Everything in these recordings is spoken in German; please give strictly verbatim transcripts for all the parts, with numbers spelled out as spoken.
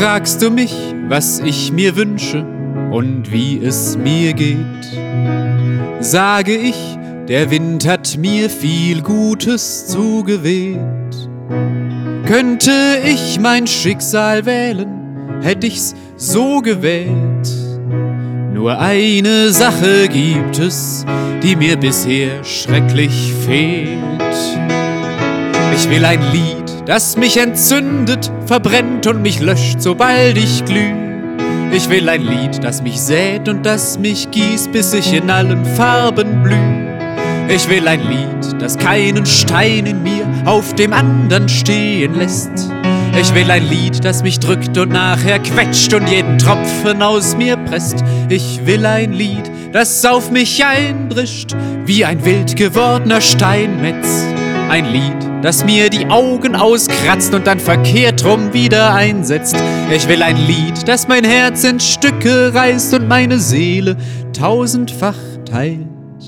Fragst du mich, was ich mir wünsche und wie es mir geht, sage ich, der Wind hat mir viel Gutes zugeweht. Könnte ich mein Schicksal wählen, hätt ich's so gewählt. Nur eine Sache gibt es, die mir bisher schrecklich fehlt. Ich will ein Lied, das mich entzündet, verbrennt und mich löscht, sobald ich glüh. Ich will ein Lied, das mich sät und das mich gießt, bis ich in allen Farben blüh. Ich will ein Lied, das keinen Stein in mir auf dem andern stehen lässt. Ich will ein Lied, das mich drückt und nachher quetscht und jeden Tropfen aus mir presst. Ich will ein Lied, das auf mich eindrischt, wie ein wild gewordener Steinmetz. Ein Lied, das mir die Augen auskratzt und dann verkehrt rum wieder einsetzt. Ich will ein Lied, das mein Herz in Stücke reißt und meine Seele tausendfach teilt.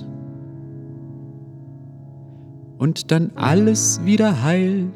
Und dann alles wieder heilt.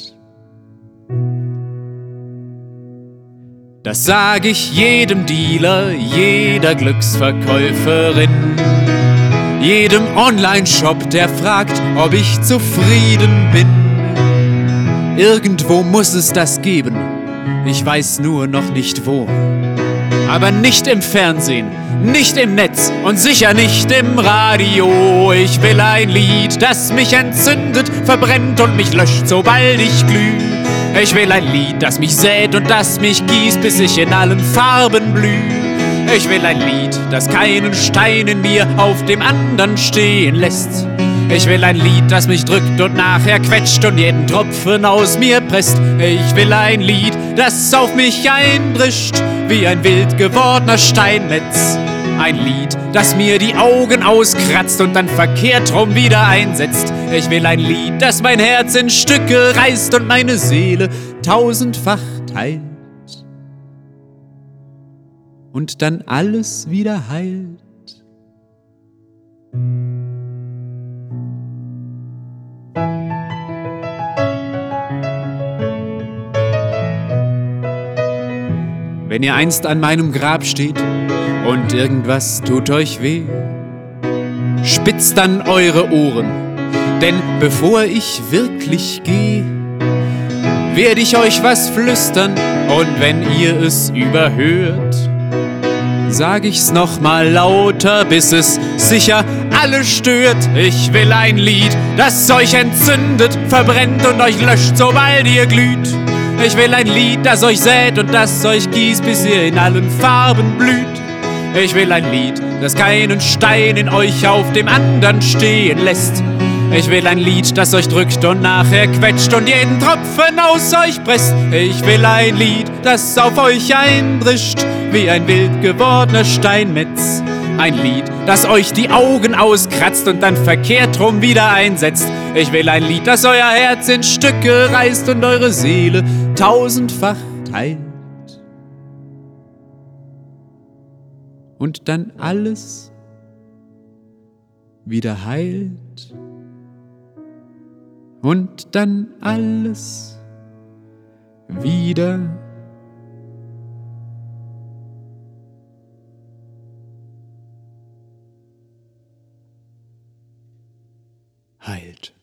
Das sag ich jedem Dealer, jeder Glücksverkäuferin, jedem Online-Shop, der fragt, ob ich zufrieden bin. Irgendwo muss es das geben, ich weiß nur noch nicht wo. Aber nicht im Fernsehen, nicht im Netz und sicher nicht im Radio. Ich will ein Lied, das mich entzündet, verbrennt und mich löscht, sobald ich glüh. Ich will ein Lied, das mich sät und das mich gießt, bis ich in allen Farben blüh. Ich will ein Lied, das keinen Stein in mir auf dem andern stehen lässt. Ich will ein Lied, das mich drückt und nachher quetscht und jeden Tropfen aus mir presst. Ich will ein Lied, das auf mich eindrischt, wie ein wild gewordener Steinmetz. Ein Lied, das mir die Augen auskratzt und dann verkehrt rum wieder einsetzt. Ich will ein Lied, das mein Herz in Stücke reißt und meine Seele tausendfach teilt. Und dann alles wieder heilt. Wenn ihr einst an meinem Grab steht und irgendwas tut euch weh, spitzt dann eure Ohren, denn bevor ich wirklich geh, werd ich euch was flüstern und wenn ihr es überhört, sag ich's noch mal lauter, bis es sicher alle stört. Ich will ein Lied, das euch entzündet, verbrennt und euch löscht, sobald ihr glüht. Ich will ein Lied, das euch sät und das euch gießt, bis ihr in allen Farben blüht. Ich will ein Lied, das keinen Stein in euch auf dem andern stehen lässt. Ich will ein Lied, das euch drückt und nachher quetscht und jeden Tropfen aus euch presst. Ich will ein Lied, das auf euch eindrischt, wie ein wild gewordener Steinmetz. Ein Lied, das euch die Augen auskratzt und dann verkehrt rum wieder einsetzt. Ich will ein Lied, das euer Herz in Stücke reißt und eure Seele tausendfach teilt. Und dann alles wieder heilt. Und dann alles wieder heilt.